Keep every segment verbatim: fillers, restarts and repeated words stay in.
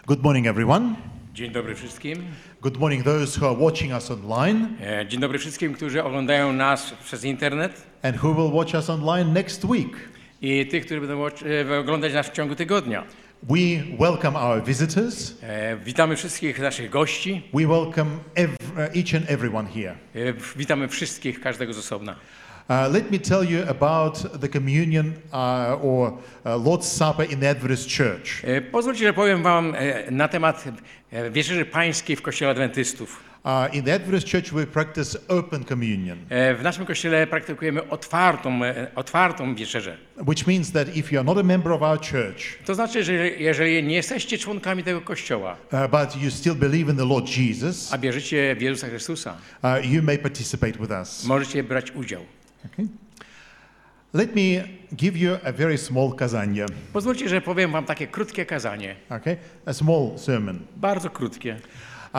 Good morning, everyone. Dzień dobry wszystkim. Good morning, those who are watching us online E, Dzień dobry wszystkim, którzy oglądają nas przez internet and who will watch us online next week. i tych, którzy będą watch- e, oglądać nas w ciągu tygodnia. We welcome our visitors. E, Witamy wszystkich naszych gości. We welcome ev- uh, each and everyone here. E, Witamy wszystkich, każdego z osobna. Uh, let me tell you about the communion uh, or uh, Lord's Supper in the Adventist Church. E, Pozwólcie, że powiem wam e, na temat e, wieczerzy pańskiej w Kościele Adwentystów. Uh, in the Adventist Church we practice open communion, E, W naszym kościele praktykujemy otwartą, e, otwartą wieczerzę. which means that if you are not a member of our church, To znaczy, że jeżeli nie jesteście członkami tego kościoła, uh, but you still believe in the Lord Jesus, a bierzecie w Jezusa Chrystusa, uh, you may participate with us. możecie brać udział. Okay. Let me give you a very small kazanie. Pozwólcie, że powiem wam takie krótkie kazanie. Okay, a small sermon. Bardzo krótkie. Uh,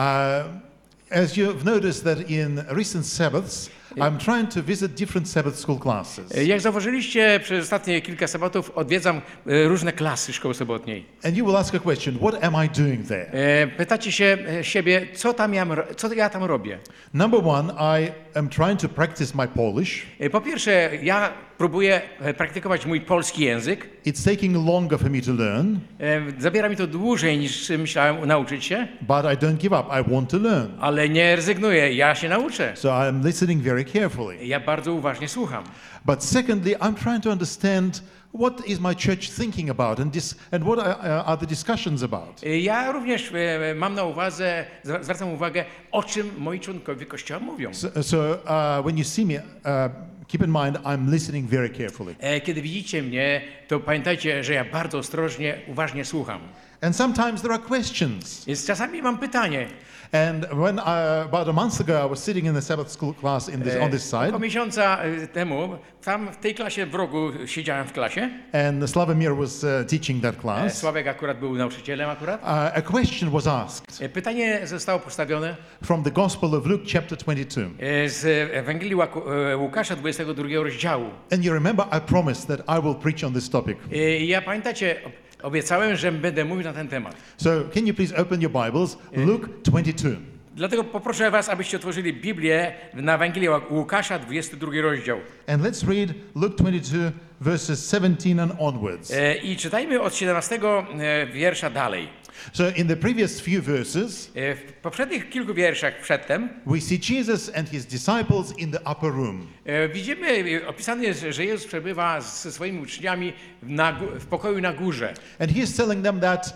as you've noticed that in recent Sabbaths, I'm trying to visit different Sabbath school classes. Jak zauważyliście, przez ostatnie kilka sabatów odwiedzam e, różne klasy szkoły sobotniej. And you will ask a question, what am I doing there? E, Pytacie się e, siebie, co, tam ja, ro- co ja tam robię? Number one, I am trying to practice my Polish. E, Po pierwsze, ja próbuję e, praktykować mój polski język. It's taking longer for me to learn, E, Zabiera mi to dłużej niż myślałem nauczyć się, but I don't give up. I want to learn. ale nie rezygnuję, ja się nauczę. So I'm listening very carefully. Ja bardzo uważnie słucham. But secondly, I'm trying to understand what is my church thinking about and, dis- and what are, uh, are the discussions about. E, Ja również e, mam na uwadze, zwra- zwracam uwagę, o czym moi członkowie Kościoła mówią. So, so uh, when you see me, uh, keep in mind I'm listening very carefully. E, Kiedy widzicie mnie, to pamiętajcie, że ja bardzo ostrożnie, uważnie słucham. And sometimes there are questions. Więc czasami mam pytanie. And when I, about a month ago I was sitting in the Sabbath school class in this, on this side, Około miesiąca e, temu, tam w tej klasie w rogu siedziałem w klasie. and Slavomir was uh, teaching that E, class. Sławek akurat był nauczycielem akurat. Uh, a question was asked E, Pytanie zostało postawione from the Gospel of Luke chapter twenty-two. e, z Ewangelii Łaku- e, Łukasza dwudziestego drugiego rozdziału. And you remember I promised that I will preach on this topic. E, I ja pamiętacie, obiecałem, że będę mówił na ten temat. So can you please open your Bibles, Luke twenty-two. Dlatego poproszę was, abyście otworzyli Biblię na Ewangelii Łukasza, dwudziesty drugi rozdział. And let's read Luke twenty-two verses seventeen and onwards. E, I czytajmy od siedemnastego e, wiersza dalej. So in the previous few verses, E, W poprzednich kilku wierszach przedtem we see Jesus and his disciples in the upper room. e, widzimy, e, opisane jest, że Jezus przebywa ze swoimi uczniami na, gó- w pokoju na górze. And he's telling them that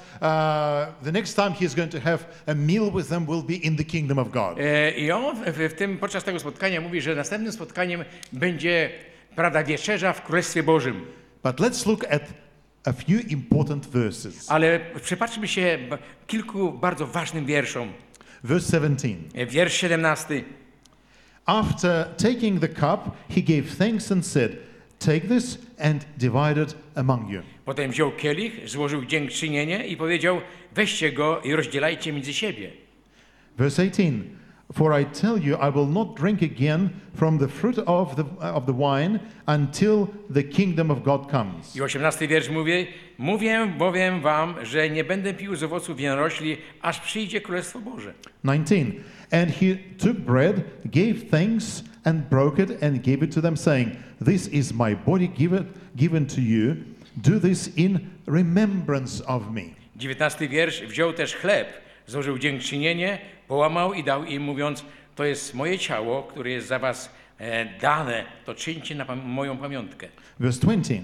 uh, the next time he's going to have a meal with them will be in the kingdom of God. E, I on w, w tym, podczas tego spotkania mówi, że następnym spotkaniem będzie, prawda, wieczerza w Królestwie Bożym. But let's look at a few important verses. Ale przypatrzmy się b- kilku bardzo ważnym wierszom. Verse seventeen. E, Wiersz siedemnasty. After taking the cup, he gave thanks and said, "Take this and divide it among you." Potem wziął kielich, złożył dziękczynienie i powiedział, weźcie go i rozdzielajcie między siebie. Verse eighteen. For I tell you, I will not drink again from the fruit of the, of the wine until the kingdom of God comes. I osiemnasty wiersz mówi, mówię bowiem wam, że nie będę pił z owocu winorośli, aż przyjdzie Królestwo Boże. nineteen. And he took bread, gave thanks, and broke it, and gave it to them, saying, "This is my body given, given to you. Do this in remembrance of me." dziewiętnasty wiersz, wziął też chleb, złożył dziękczynienie, połamał i dał im, mówiąc, to jest moje ciało, które jest za was e, dane, to czyńcie na pam- moją pamiątkę. Verse twenty.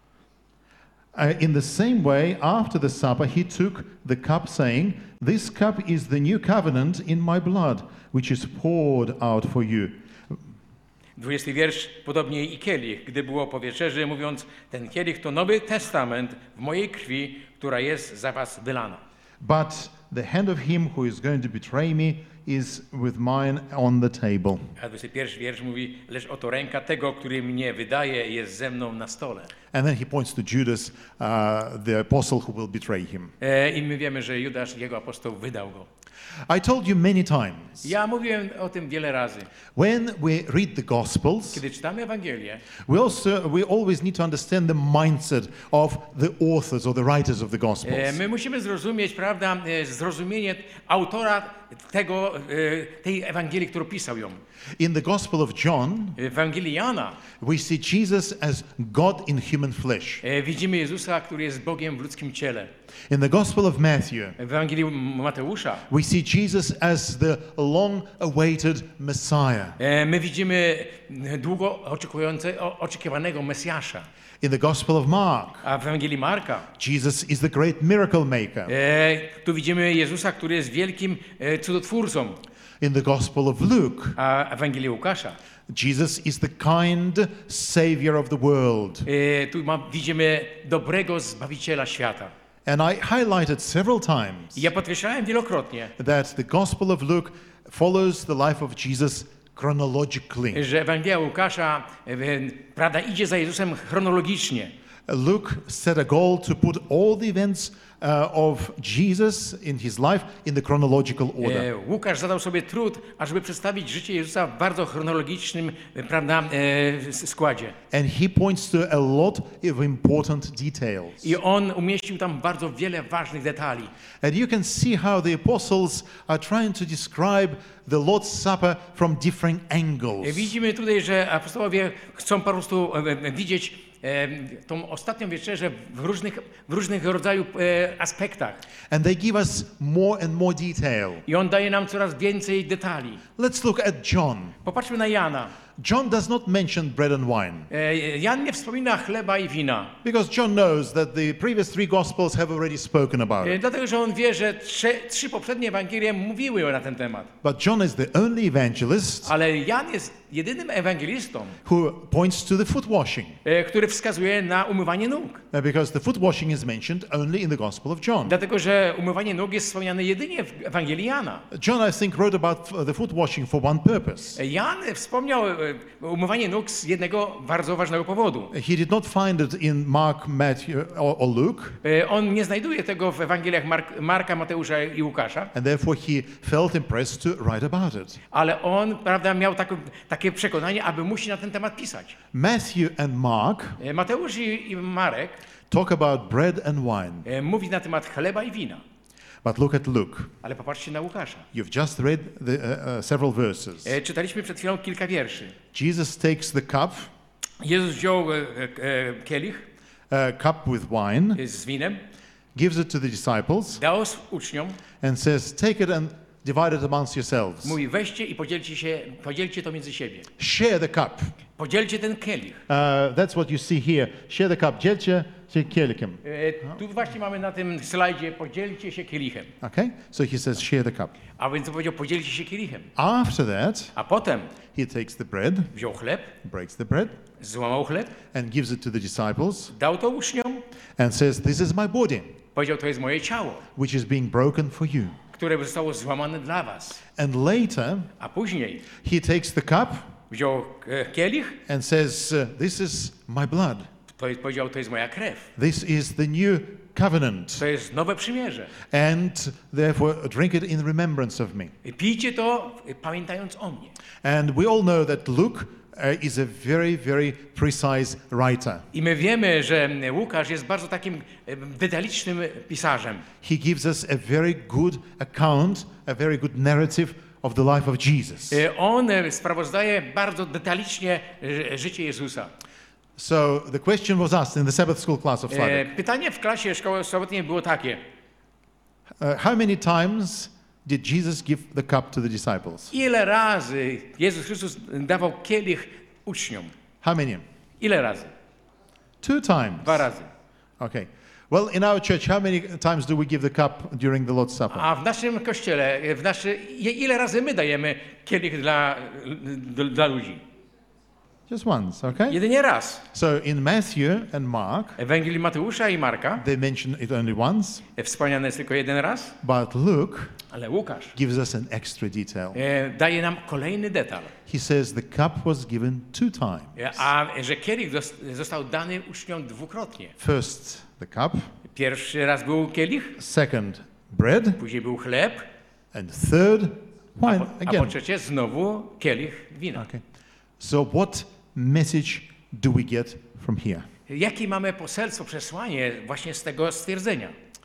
Uh, in the same way, after the supper, he took the cup, saying, "This cup is the new covenant in my blood, which is poured out for you." dwudziesty wiersz, podobnie i kielich, gdy było po wieczerzy, mówiąc, ten kielich to Nowy Testament w mojej krwi, która jest za was wylana. But the hand of him who is going to betray me is with mine on the table. A dwudziesty pierwszy wiersz mówi, lecz oto ręka tego, który mnie wydaje, jest ze mną na stole. And then he points to Judas, uh, the apostle who will betray him. E, I my wiemy, że Judasz, jego apostoł, wydał go. I told you many times, Ja mówiłem o tym wiele razy. when we read the Gospels, Kiedy czytamy Ewangelię, we also we always need to understand the mindset of the authors or the writers of the e, Gospels. my musimy zrozumieć, prawda, e, zrozumienie autora tego, e, tej Ewangelii, którą pisał ją. In the Gospel of John, W Ewangelii Jana we see Jesus as God in human flesh. e, widzimy Jezusa, który jest Bogiem w ludzkim ciele. In the Gospel of Matthew, W Ewangelii Mateusza we see Jesus as the long-awaited Messiah. e, my widzimy długo oczekujące, o, oczekiwanego Mesjasza. In the Gospel of Mark, A w Ewangelii Marka Jesus is the great miracle maker. e, tu widzimy Jezusa, który jest wielkim e, cudotwórcą. In the Gospel of Luke, A w Ewangelii Łukasza Jesus is the kind Savior of the world. e, tu ma, widzimy dobrego Zbawiciela świata. And I highlighted several times I ja podkreślałem wielokrotnie, that the Gospel of Luke follows the life of Jesus chronologically. że Ewangelia Łukasza e, prawda, idzie za Jezusem chronologicznie. Luke set a goal to put all the events uh, of Jesus in his life in the chronological order. E, Łukasz zadał sobie trud, ażeby przedstawić życie Jezusa w bardzo chronologicznym e, prawda, e, s- składzie. And he points to a lot of important details. I on umieścił tam bardzo wiele ważnych detali. And you can see how the apostles are trying to describe the Lord's Supper from different E, angles. Widzimy tutaj, że apostołowie chcą po prostu e, e, widzieć e, tą ostatnią wieczerzę w różnych, w różnych rodzaju e, aspektach. And they give us more and more detail. I on daje nam coraz więcej detali. Let's look at John. Popatrzmy na Jana. John does not mention bread and wine E, Jan nie wspomina chleba i wina. because John knows that the previous three Gospels have already spoken about E, it. Dlatego, że on wie, że trzy, trzy poprzednie Ewangelie mówiły na ten temat. But John is the only evangelist Ale Jan jest jedynym ewangelistą, who points to the foot washing e, który wskazuje na umywanie nóg. uh, because the foot washing is mentioned only in the Gospel of John. Dlatego, że umywanie nóg jest wspomniane jedynie w Ewangelii Jana. John, I think, wrote about uh, the foot washing for one purpose. E, Jan wspomniał e, umywanie nóg z jednego bardzo ważnego powodu. He did not find it in Mark, Matthew, or, or Luke, E, On nie znajduje tego w Ewangeliach Mark, Marka, Mateusza i Łukasza, and therefore he felt impressed to write about it. ale on, prawda, miał taką, takie przekonanie, aby musi na ten temat pisać. Matthew and Mark E, Mateusz i, i Marek talk about bread and wine, e, mówi na temat chleba i wina, but look at Luke. ale popatrzcie na Łukasza. You've just read the, uh, uh, several verses. E, Czytaliśmy przed chwilą kilka wierszy. Jesus takes the cup, Jezus wziął e, e, kielich uh, cup with wine, e, z winem, gives it to the disciples, dał s- uczniom, and says, "Take it and divide it amongst yourselves. mówi weźcie i podzielcie się, podzielcie to między siebie. Share the cup." Podzielcie ten kielich. Uh, that's what you see here. Share the cup. Dzielcie się kielikiem. E, Tu właśnie mamy na tym slajdzie podzielcie się kielichem. Okay? So he says, share the cup. A więc on powiedział podzielcie się kielichem. After that, A potem he takes the bread, wziął chleb, breaks the bread, złamał chleb, and gives it to the disciples, dał to uczniom, and says, "This is my body, powiedział to jest moje ciało, which is being broken for you." które zostało złamane dla was. And later, A później he takes the cup wziął e, kielich, and says, uh, "This is my blood. to jest, powiedział to jest moja krew. This is the new covenant, To jest nowe przymierze. and therefore drink it in remembrance of me." I pijcie to e, pamiętając o mnie. And we all know that Luke uh, is a very, very precise writer. I my wiemy, że Łukasz jest bardzo takim e, detalicznym pisarzem. He gives us a very good account, a very good narrative of the life of Jesus. E, On e, sprawozdaje bardzo detalicznie e, życie Jezusa. So the question was asked in the Sabbath school class of E, Slavik. Pytanie w klasie szkoły sobotniej było takie. Uh, how many times did Jesus give the cup to the disciples? Ile razy Jezus Chrystus dawał kielich uczniom? How many? Ile razy? Two times. Dwa razy. Okay. Well, in our church, how many times do we give the cup during the Lord's Supper? A w naszym kościele, w naszy, ile razy my dajemy kielich dla, dla ludzi? Just once, okay? Jedynie raz. So in Matthew and Mark, Ewangelii Mateusza i Marka they mention it only once, wspomniane jest tylko jeden raz, but Luke ale Łukasz gives us an extra detail. e, daje nam kolejny detal. He says the cup was given two times. E, A że kielich dos- został dany uczniom dwukrotnie. First, the cup, Pierwszy raz był kielich, second, bread, później był chleb, and third, a wine po, a po again. trzecie znowu kielich wina. Okay. So what message do we get from here? Jakie mamy poselstwo, przesłanie właśnie z tego stwierdzenia?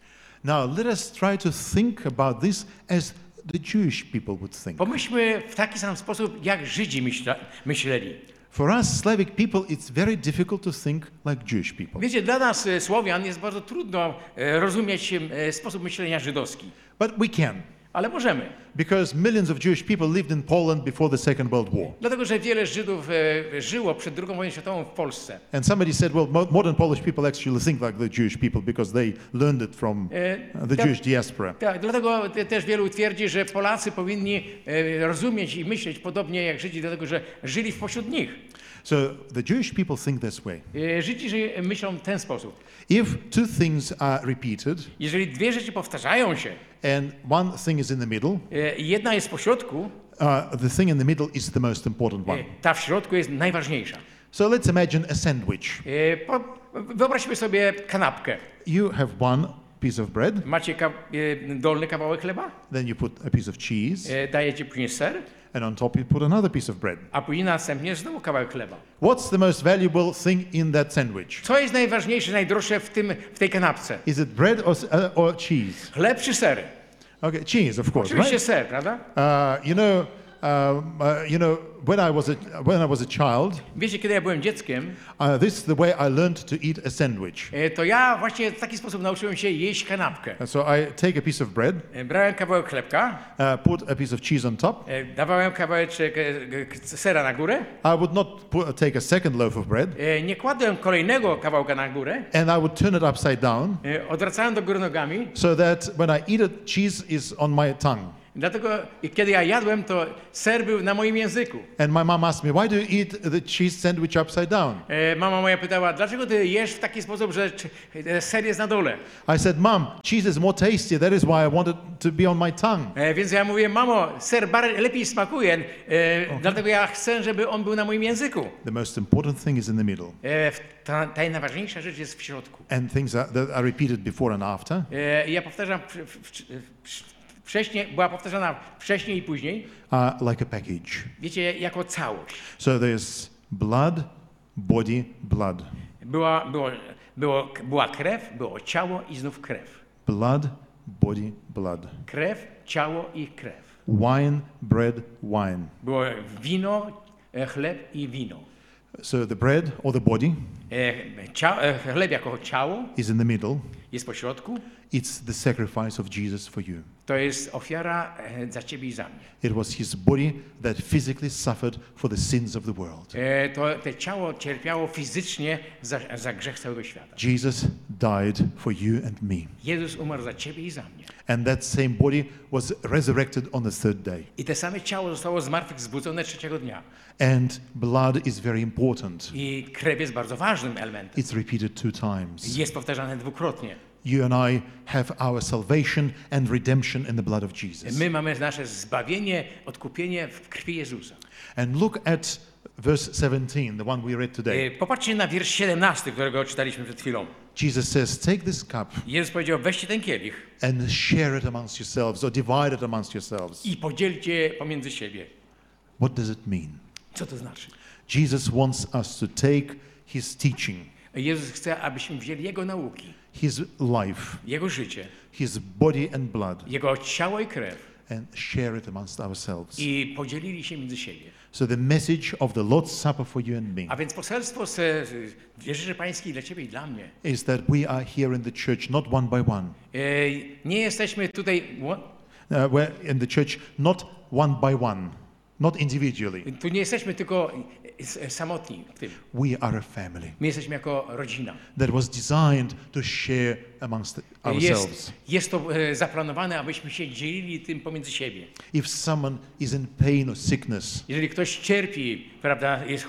Now let us try to think about this as the Jewish people would think. Pomyślmy w taki sam sposób, jak Żydzi myśla, myśleli. For us Slavic people, it's very difficult to think like Jewish people. Wiecie, dla nas e, Słowian jest bardzo trudno e, rozumieć e, sposób myślenia żydowski, But we can, ale możemy. because millions of Jewish people lived in Poland before the Second World War. Dlatego, że wiele Żydów e, żyło przed drugą wojną światową w Polsce. And somebody said, well, mo- modern Polish people actually think like the Jewish people because they learned it from E, uh, the tak, Jewish diaspora. tak, dlatego te, też wielu twierdzi, że Polacy powinni e, rozumieć i myśleć podobnie jak Żydzi, dlatego że żyli pośród nich. So the Jewish people think this way. E, Żydzi ży, myślą w ten sposób. If two things are repeated Jeżeli dwie rzeczy powtarzają się, and one thing is in the middle, e, i jedna jest w pośrodku, uh, the thing in the middle is the most important e, one. ta w środku jest najważniejsza. So let's imagine a sandwich. E, po, wyobraźmy sobie kanapkę. You have one piece of bread, Macie ka- e, dolny kawałek chleba, then you put a piece of cheese, e, dajecie później ser, and on top you put another piece of bread. a później następnie znowu kawałek chleba. What's the most valuable thing in that sandwich? Co jest najważniejsze, najdroższe w, tym, w tej kanapce? Is it bread or, s- uh, or cheese? Chleb czy ser? Okay, cheese, of course, Oczywiście right? ser, prawda? Uh, you know, um, uh, you know, when I was a, when I was a child, Wiecie, kiedy ja byłem dzieckiem, uh, this is the way I learned to eat a sandwich. e, to ja właśnie w taki sposób nauczyłem się jeść kanapkę. And so I take a piece of bread, E, Brałem kawałek chlebka, uh, put a piece of cheese on top. e, dawałem kawałeczek e, k- sera na górę, I would not put, take a second loaf of bread, e, nie kładłem kolejnego kawałka na górę, and I would turn it upside down e, odwracałem do góry nogami, so that when I eat it, cheese is on my tongue. dlatego i kiedy ja jadłem, to ser był na moim języku. And my mom asked me, why do you eat the cheese sandwich upside down? E, Mama moja pytała, dlaczego ty jesz w taki sposób, że czy- e, ser jest na dole? I said, Mom, cheese is more tasty. That is why I want it to be on my tongue. E, Więc ja mówię, mamo, ser bar- lepiej smakuje, e, dlatego ja chcę, żeby on był na moim języku. The most important thing is in the middle. E, w- ta, ta najważniejsza rzecz jest w środku. And things are, that are repeated before and after. E, Ja powtarzam, w- w- w- wcześniej, była powtarzana wcześniej i później, Uh, like a package. wiecie, jako całość. So there's blood, body, blood. Była, było, było, była krew, było ciało i znów krew. Blood, body, blood. Krew, ciało i krew. Wine, bread, wine. Było wino, e, chleb i wino. So the bread or the body E, Cia, e, chleb jako ciało is in the middle. jest po środku. It's the sacrifice of Jesus for you. To jest ofiara e, za ciebie i za mnie. It was his body that physically suffered for the sins of the world. E, To te ciało cierpiało fizycznie za, za grzech całego świata. Jesus died for you and me. Jezus umarł za ciebie i za mnie. And that same body was resurrected on the third day. I te same ciało zostało zmartwychwzbudzone trzeciego dnia. And blood is very important. I krew jest bardzo ważnym elementem. It's repeated two times. Jest powtarzane dwukrotnie. You and I have our salvation and redemption in the blood of Jesus. My mamy nasze zbawienie, odkupienie w krwi Jezusa. And look at verse seventeen, the one we read today. E, Popatrzcie na wiersz siedemnasty, którego czytaliśmy przed chwilą. Jesus says, take this cup Jezus powiedział, weźcie ten kielich and share it amongst yourselves or divide it amongst yourselves. i podzielcie pomiędzy siebie. What does it mean? Co to znaczy? Jesus wants us to take his teaching, Jezus chce, abyśmy wzięli Jego nauki, his life, Jego życie, his body and blood, Jego ciało i krew and share it amongst ourselves. i podzielili się między siebie. So the message of the Lord's Supper for you and me A więc poselstwo z, z Wieży Pańskiej dla Ciebie i dla mnie. is that we are here in the church not one by one. E, Nie jesteśmy tutaj, Uh, we're in the church not one by one, not individually. tu nie jesteśmy tylko s- samotni w tym. We are a family My jesteśmy jako rodzina. that was designed to share amongst ourselves. Jest, jest to e, zaplanowane, abyśmy się dzielili tym pomiędzy siebie. If someone is in pain or sickness, Jeżeli ktoś cierpi, prawda, jest chory,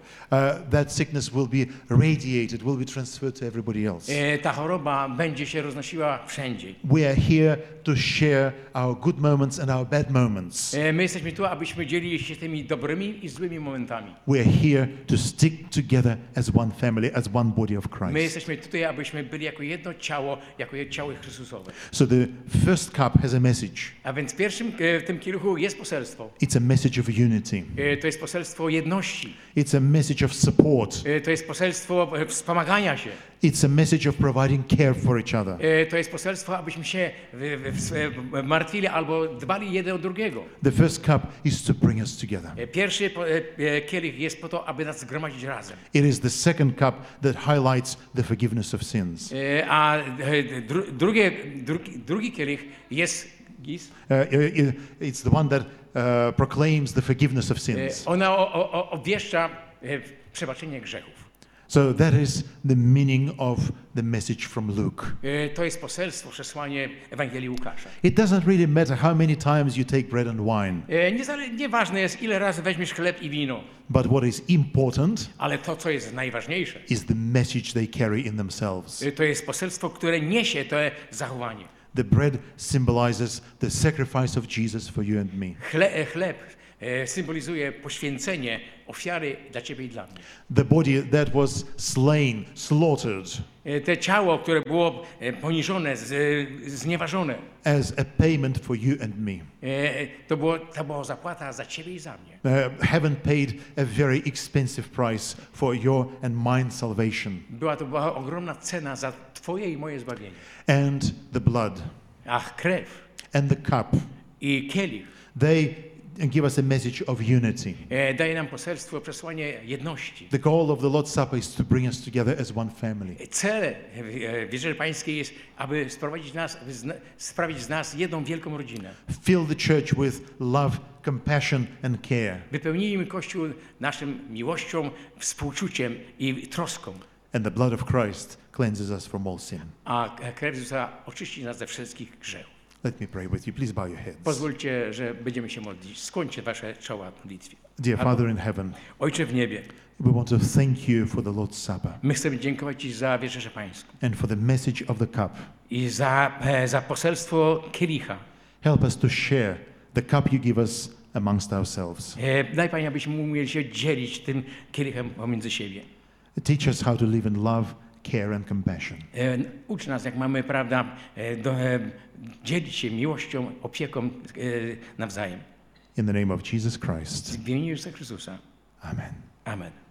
uh, that sickness will be radiated, will be transferred to everybody else. E, Ta choroba będzie się roznosiła wszędzie. We are here to share our good moments and our bad moments. E, My jesteśmy tu, abyśmy dzielili się tymi dobrymi i złymi momentami. We are here to stick together as one family, as one body of My Christ. jesteśmy tutaj, abyśmy byli jako jedno ciało, jako jedno ciało Chrystusowe. So the first cup has a message. A więc w pierwszym e, w tym kieluchu jest poselstwo. It's a message of unity. E, To jest poselstwo jedności. It's a message of support. E, To jest poselstwo e, wspomagania się. It's a message of providing care for each other. E, To jest poselstwo, abyśmy się w- w- w- martwili albo dbali jeden o drugiego. The first cup is to bring us together. E, Pierwszy po- e, e, kielich jest po to, aby nas zgromadzić razem. It is the second cup that highlights the forgiveness of sins. E, A e, dru, drugie, drugi, drugi kielich jest gis. Uh, i- i- it's the one that uh, proclaims the forgiveness of E, sins. Ona o- o- o- obwieszcza e, przebaczenie grzechów. So that is the meaning of the message from Luke. E, To jest poselstwo, przesłanie Ewangelii Łukasza. It doesn't really matter how many times you take bread and wine, E, niezale- Nieważne jest, ile razy weźmiesz chleb i wino, but what is important ale to, co jest najważniejsze, is the message they carry in themselves. e, to jest poselstwo, które niesie to zachowanie. The bread symbolizes the sacrifice of Jesus for you and me. Chle, e, chleb e, symbolizuje poświęcenie, ofiary dla ciebie i dla mnie. The body that was slain, slaughtered, E, Te ciało, które było e, poniżone, z, e, znieważone, as a payment for you and me. e, to, było, to była zapłata za ciebie i za mnie. Uh, heaven paid a very expensive price for your and mine salvation. Była to była ogromna cena za twoje i moje zbawienie. And the blood Ach, krew and the cup, i kielich they give us a message of unity. e, daje nam poselstwo, przesłanie jedności. The goal of the Lord's Supper is to bring us together as one family. Cel e, Wieczerzy Pańskiej jest, aby sprowadzić nas, aby zna, sprawić z nas jedną wielką rodzinę. Fill the church with love, compassion, and care. Wypełnijmy Kościół naszym miłością, współczuciem i troską. And the blood of Christ cleanses us from all sin. A krew Jezusa oczyści nas ze wszystkich grzechów. Let me pray with you. Please bow your heads. Pozwólcie, że będziemy się modlić. Skłońcie wasze czoła w modlitwie. Dear Albo- Father in heaven, Ojcze w niebie, we want to thank you for the Lord's Supper my chcemy dziękować Ci za Wieczerzę Pańską and for the message of the cup. i za, e, za poselstwo kielicha. Help us to share the cup you give us amongst ourselves. E, Daj Panie, abyśmy umieli się dzielić tym kielichem pomiędzy siebie. Teach us how to live in love, care, and compassion. E, Ucz nas, jak mamy, prawda, e, do, e, dzielić się miłością, opieką e, nawzajem. In the name of Jesus Christ. W imieniu Jezusa Chrystusa. Amen. Amen.